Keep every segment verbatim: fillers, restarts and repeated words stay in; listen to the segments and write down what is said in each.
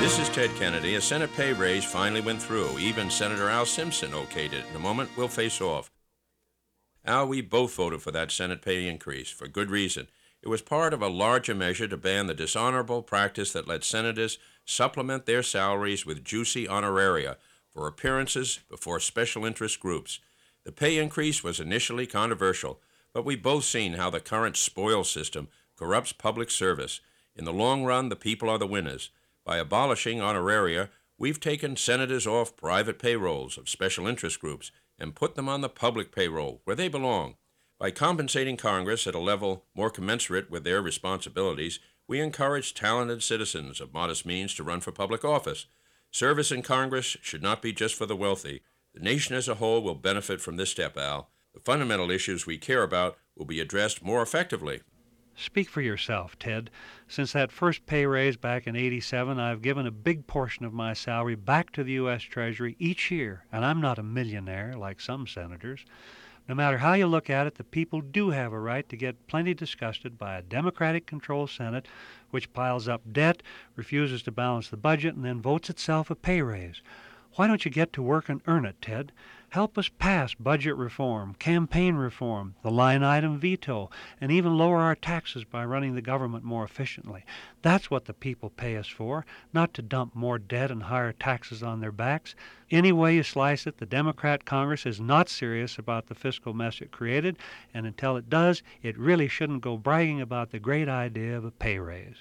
This is Ted Kennedy. A Senate pay raise finally went through. Even Senator Al Simpson okayed it. In a moment, we'll face off. Al, we both voted for that Senate pay increase, for good reason. It was part of a larger measure to ban the dishonorable practice that let senators supplement their salaries with juicy honoraria for appearances before special interest groups. The pay increase was initially controversial, but we've both seen how the current spoil system corrupts public service. In the long run, the people are the winners. By abolishing honoraria, we've taken senators off private payrolls of special interest groups and put them on the public payroll, where they belong. By compensating Congress at a level more commensurate with their responsibilities, we encourage talented citizens of modest means to run for public office. Service in Congress should not be just for the wealthy. The nation as a whole will benefit from this step, Al. The fundamental issues we care about will be addressed more effectively. Speak for yourself, Ted. Since that first pay raise back in eighty-seven, I've given a big portion of my salary back to the U S Treasury each year, and I'm not a millionaire like some senators. No matter how you look at it, the people do have a right to get plenty disgusted by a Democratic-controlled Senate which piles up debt, refuses to balance the budget, and then votes itself a pay raise. Why don't you get to work and earn it, Ted? Help us pass budget reform, campaign reform, the line item veto, and even lower our taxes by running the government more efficiently. That's what the people pay us for, not to dump more debt and higher taxes on their backs. Any way you slice it, the Democrat Congress is not serious about the fiscal mess it created, and until it does, it really shouldn't go bragging about the great idea of a pay raise.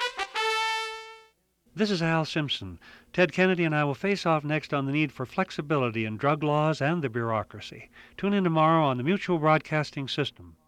This is Al Simpson. Ted Kennedy and I will face off next on the need for flexibility in drug laws and the bureaucracy. Tune in tomorrow on the Mutual Broadcasting System.